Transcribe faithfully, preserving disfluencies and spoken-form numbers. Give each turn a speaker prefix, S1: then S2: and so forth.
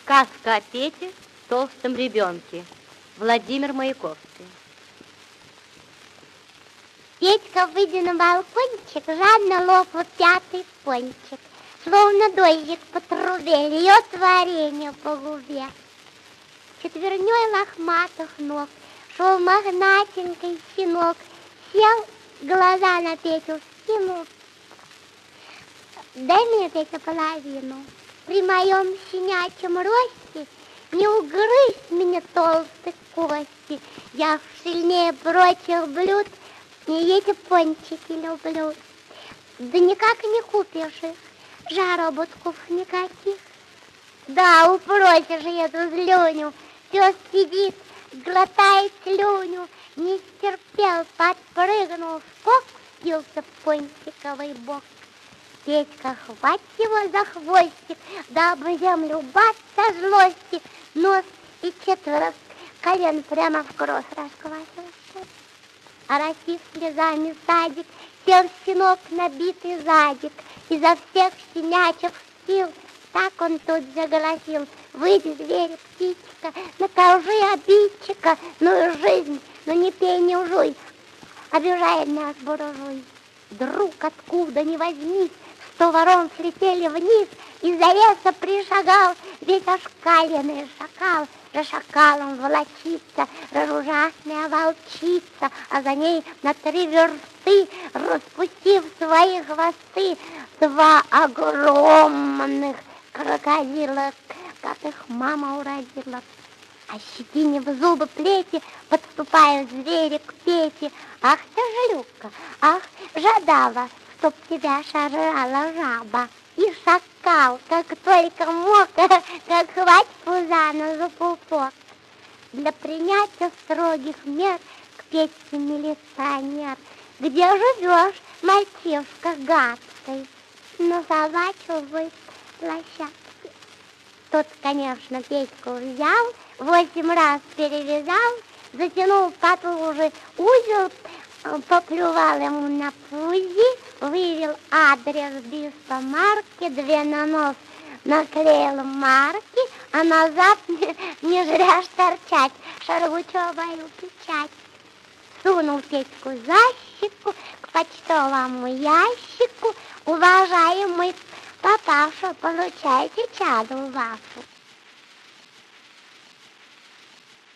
S1: Сказка о Пете, толстом ребенке. Владимир Маяковский.
S2: Петька, выйдя на балкончик, жадно лопал пятый пончик. Словно дождик по трубе льет варенье по губе. Четверней лохматых ног шел мохнатенький щенок, сел, глаза на Петю вскинул. Дай мне, Петя, половину. При моем щенячьем росте не угрызть мне толстые кости. Я сильнее прочих блюд не эти пончики люблю. Да никак не купишь их, жаробутков никаких. Да, упросишь эту злюню, все сидит, глотает слюню. Не стерпел, подпрыгнул, скок, впился в пончиковый бок. Петька, хвать его за хвостик, да об землю бац со злости. Нос и четверо колен прямо в кровь расквасился. Оросив слезами садик, сел щенок набитый задик. Изо всех щенячьих сил так он тут заголосил: выйди, зверь, птичка, накажи обидчика. Ну и жизнь, ну не пей, не ужуй, обижает нас буржуй. Вдруг откуда ни возьмись, сто ворон слетели вниз, из-за леса пришагал весь ошкаленный шакал. За шакалом волочится ружасная волчица, а за ней на три версты, распустив свои хвосты, два огромных крокодила, как их мама уродила. Ощетинив зубы плети, подступают звери к Пете. Ах ты, жлюка, ах, жадава, чтоб тебя шарала жаба. И шакал, как только мог, как хвать пузана за пупок. Для принятия строгих мер к Петьке милиционер: где живешь, мальчишка гадкий? На собачьей площадке. Тот, конечно, Петьку взял, восемь раз перевязал, затянул потуже узел, поплювал ему на пузи, вывел адрес биста марки, две на нос наклеил марки, а назад не, не зря торчать шаргучевую печать. Сунул Петьку за щеку к почтовому ящику: уважаемый папаша, получайте чаду вашу.